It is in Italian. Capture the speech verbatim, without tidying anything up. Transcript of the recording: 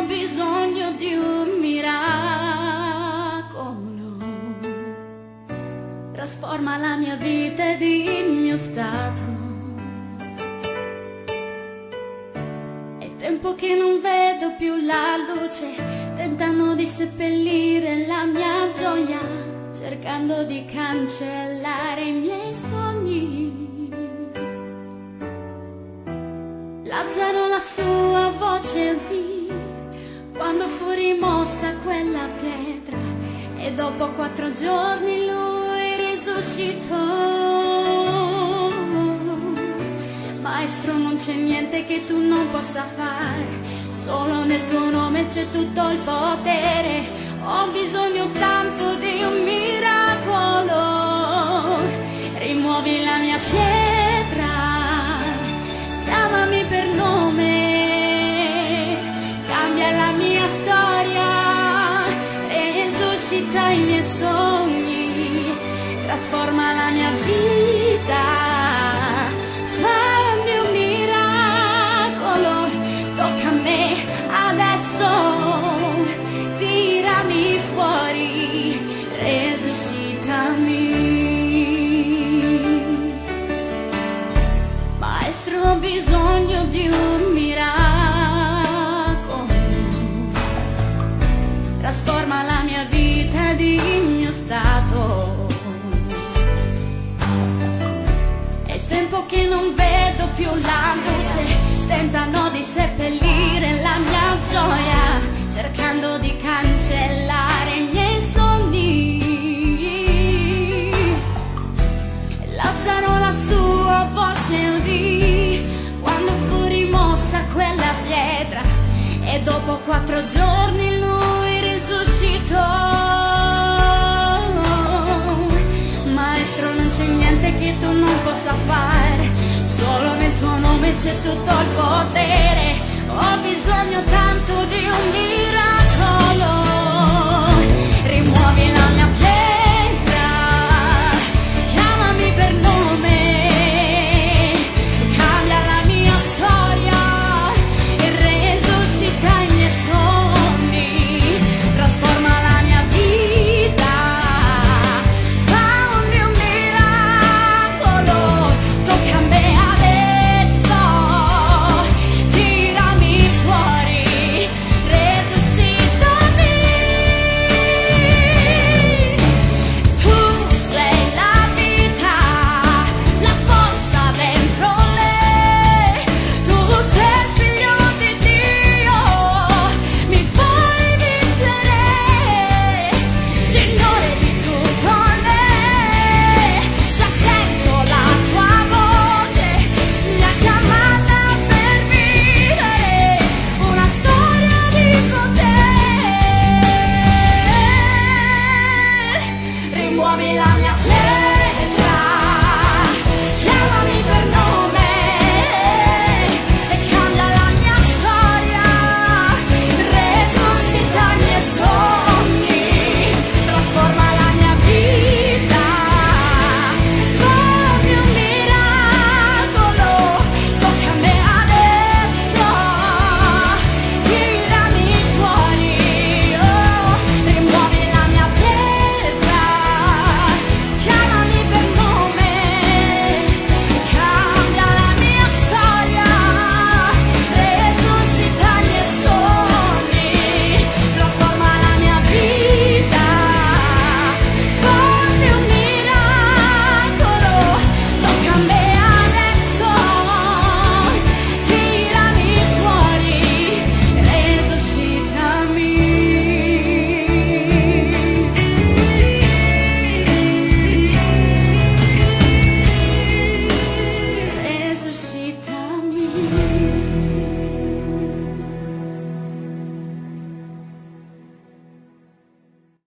bisogno di un miracolo, trasforma la mia vita ed il mio stato. È tempo che non vedo più la luce, tentano di seppellire la mia gioia, cercando di cancellare i miei sogni. Lazzaro la sua voce udì quando fu rimossa quella pietra, e dopo quattro giorni lui risuscitò. Maestro, non c'è niente che tu non possa fare, solo nel tuo nome c'è tutto il potere. Ho bisogno tanto di un miracolo, rimuovi la mia pietra, chiamami per nome, cambia la mia storia, resuscita i miei sogni, trasforma la mia vita. Fammi un miracolo, tocca a me adesso, tirami fuori, resuscitami. Maestro, ho bisogno di un miracolo, trasforma la mia vita ed il mio stato. È tempo che non vedo più la luce, tentano di seppellire la mia gioia, cercando di cancellare i miei sogni. Lazzaro la sua voce udì quando fu rimossa quella pietra, e dopo quattro giorni lui risuscitò. Maestro, non c'è niente che tu non possa fare, solo nel tuo nome c'è tutto il potere. Ho bisogno tanto